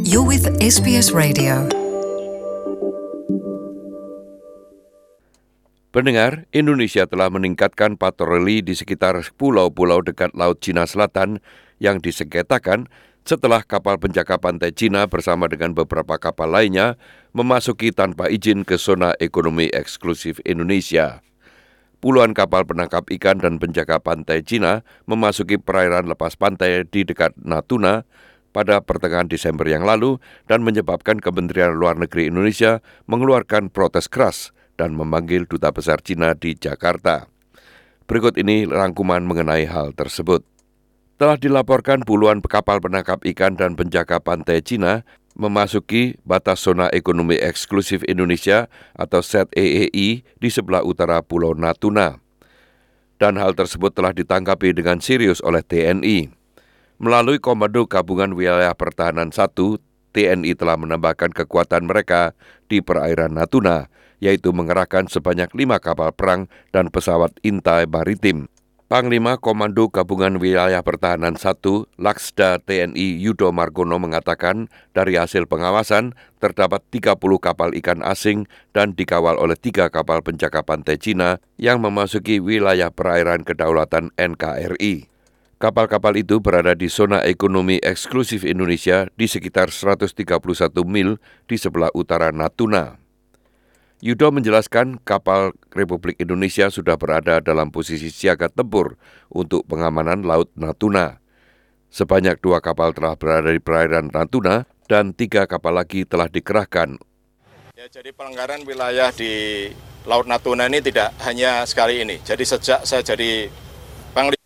You're with SBS Radio. Pendengar, Indonesia telah meningkatkan patroli di sekitar pulau-pulau dekat Laut Cina Selatan yang disengketakan setelah kapal penjaga pantai Cina bersama dengan beberapa kapal lainnya memasuki tanpa izin ke zona ekonomi eksklusif Indonesia. Puluhan kapal penangkap ikan dan penjaga pantai Cina memasuki perairan lepas pantai di dekat Natuna pada pertengahan Desember yang lalu dan menyebabkan Kementerian Luar Negeri Indonesia mengeluarkan protes keras dan memanggil Duta Besar Cina di Jakarta. Berikut ini rangkuman mengenai hal tersebut. Telah dilaporkan puluhan kapal penangkap ikan dan penjaga pantai Cina memasuki batas zona ekonomi eksklusif Indonesia atau ZEEI di sebelah utara Pulau Natuna. Dan hal tersebut telah ditanggapi dengan serius oleh TNI. Melalui Komando Gabungan Wilayah Pertahanan 1, TNI telah menambahkan kekuatan mereka di perairan Natuna, yaitu mengerahkan sebanyak 5 kapal perang dan pesawat intai maritim. Panglima Komando Gabungan Wilayah Pertahanan 1, Laksda TNI Yudo Margono mengatakan dari hasil pengawasan terdapat 30 kapal ikan asing dan dikawal oleh 3 kapal penjaga pantai Cina yang memasuki wilayah perairan kedaulatan NKRI. Kapal-kapal itu berada di zona ekonomi eksklusif Indonesia di sekitar 131 mil di sebelah utara Natuna. Yudo menjelaskan kapal Republik Indonesia sudah berada dalam posisi siaga tempur untuk pengamanan Laut Natuna. Sebanyak 2 kapal telah berada di perairan Natuna dan 3 kapal lagi telah dikerahkan. Ya, jadi pelanggaran wilayah di Laut Natuna ini tidak hanya sekali ini. Jadi sejak saya jadi Panglima.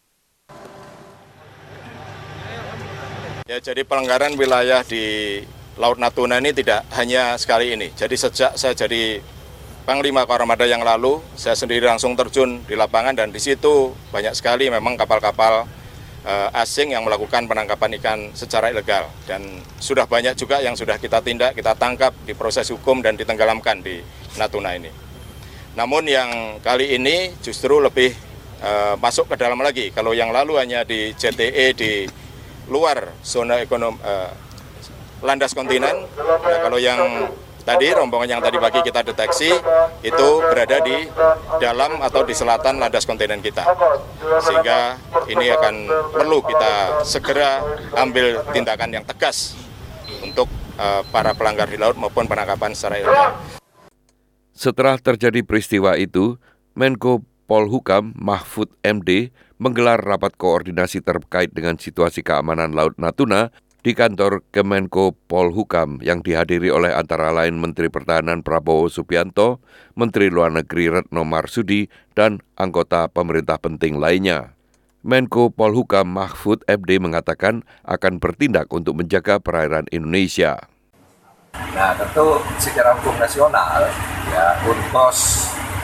Ya, jadi pelanggaran wilayah di Laut Natuna ini tidak hanya sekali ini. Jadi sejak saya jadi Panglima Koarmada yang lalu, saya sendiri langsung terjun di lapangan dan di situ banyak sekali memang kapal-kapal asing yang melakukan penangkapan ikan secara ilegal. Dan sudah banyak juga yang sudah kita tindak, kita tangkap, diproses hukum dan ditenggelamkan di Natuna ini. Namun yang kali ini justru lebih masuk ke dalam lagi. Kalau yang lalu hanya di JTE di luar zona ekonomi landas kontinen. Nah, kalau yang tadi, rombongan yang tadi pagi kita deteksi, itu berada di dalam atau di selatan landas kontinen kita. Sehingga ini akan perlu kita segera ambil tindakan yang tegas untuk para pelanggar di laut maupun penangkapan secara ilegal. Setelah terjadi peristiwa itu, Menko Polhukam Mahfud MD menggelar rapat koordinasi terkait dengan situasi keamanan Laut Natuna di kantor Kemenko Polhukam yang dihadiri oleh antara lain Menteri Pertahanan Prabowo Subianto, Menteri Luar Negeri Retno Marsudi, dan anggota pemerintah penting lainnya. Menko Polhukam Mahfud MD mengatakan akan bertindak untuk menjaga perairan Indonesia. Nah, tentu secara hukum nasional, ya UNCLOS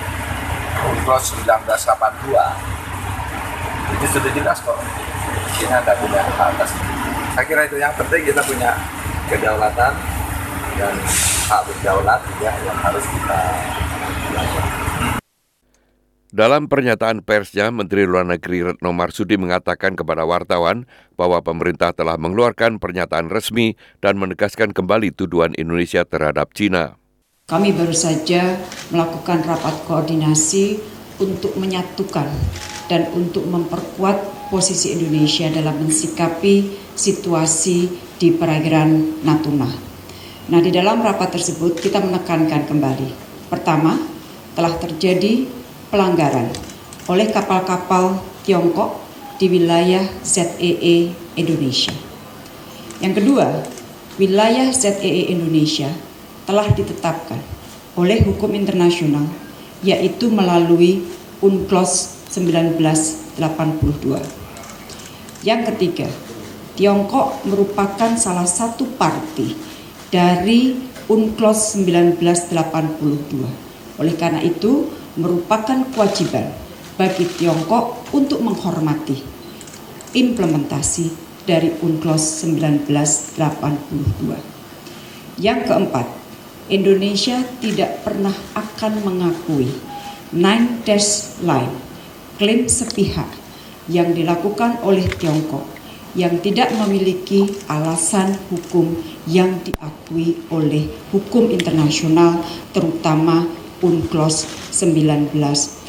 1982 itu sudah jelas kok. China tidak punya hak atas. Saya kira itu yang penting, kita punya kedaulatan dan hak berdaulat ya, yang harus kita lakukan. Dalam pernyataan persnya, Menteri Luar Negeri Retno Marsudi mengatakan kepada wartawan bahwa pemerintah telah mengeluarkan pernyataan resmi dan menegaskan kembali tuduhan Indonesia terhadap China. Kami baru saja melakukan rapat koordinasi untuk menyatukan dan untuk memperkuat posisi Indonesia dalam mensikapi situasi di perairan Natuna. Nah, di dalam rapat tersebut kita menekankan kembali. Pertama, telah terjadi pelanggaran oleh kapal-kapal Tiongkok di wilayah ZEE Indonesia. Yang kedua, wilayah ZEE Indonesia telah ditetapkan oleh hukum internasional, yaitu melalui UNCLOS 1982. Yang ketiga, Tiongkok merupakan salah satu parti dari UNCLOS 1982. Oleh karena itu, merupakan kewajiban bagi Tiongkok untuk menghormati implementasi dari UNCLOS 1982. Yang keempat, Indonesia tidak pernah akan mengakui Nine Dash Line, klaim sepihak yang dilakukan oleh Tiongkok yang tidak memiliki alasan hukum yang diakui oleh hukum internasional, terutama UNCLOS 1982.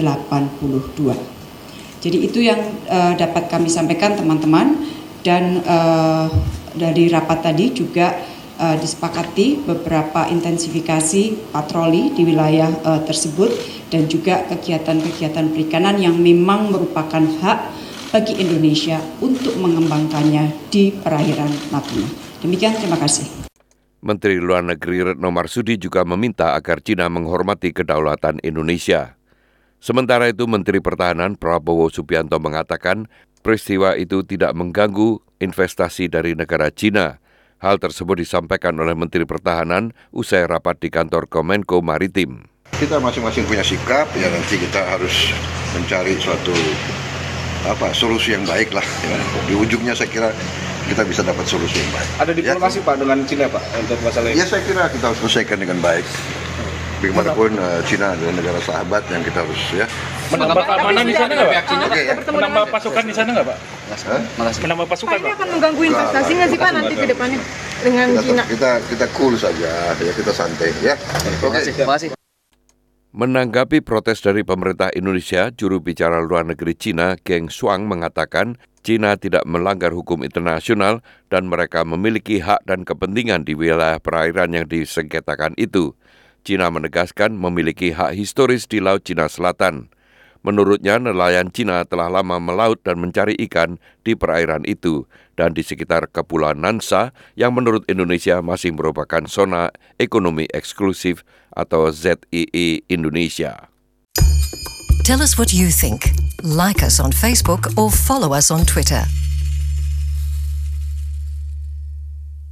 Jadi itu yang dapat kami sampaikan teman-teman, dan dari rapat tadi juga disepakati beberapa intensifikasi patroli di wilayah tersebut dan juga kegiatan-kegiatan perikanan yang memang merupakan hak bagi Indonesia untuk mengembangkannya di perairan Natuna. Demikian, terima kasih. Menteri Luar Negeri Retno Marsudi juga meminta agar China menghormati kedaulatan Indonesia. Sementara itu, Menteri Pertahanan Prabowo Subianto mengatakan peristiwa itu tidak mengganggu investasi dari negara China. Hal tersebut disampaikan oleh Menteri Pertahanan usai rapat di kantor Kemenko Maritim. Kita masing-masing punya sikap, ya nanti kita harus mencari suatu solusi yang baik lah. Ya. Di ujungnya saya kira kita bisa dapat solusi yang baik. Ada diplomasi Pak dengan China Pak untuk masalah ini? Ya saya kira kita harus selesaikan dengan baik. Bagaimanapun China adalah negara sahabat yang kita harus menambah keamanan di sana nggak Pak? Menambah pasukan di sana nggak Pak? Menambah pasukan Pak? Ini akan mengganggu investasi nggak sih Pak nanti ke depannya dengan China? Kita cool saja, ya kita santai ya. Terima kasih. Menanggapi protes dari pemerintah Indonesia, juru bicara luar negeri China, Geng Shuang, mengatakan China tidak melanggar hukum internasional dan mereka memiliki hak dan kepentingan di wilayah perairan yang disengketakan itu. China menegaskan memiliki hak historis di Laut Cina Selatan. Menurutnya, nelayan China telah lama melaut dan mencari ikan di perairan itu dan di sekitar Kepulauan Nansa yang menurut Indonesia masih merupakan zona ekonomi eksklusif atau ZEE Indonesia. Tell us what you think. Like us on Facebook or follow us on Twitter.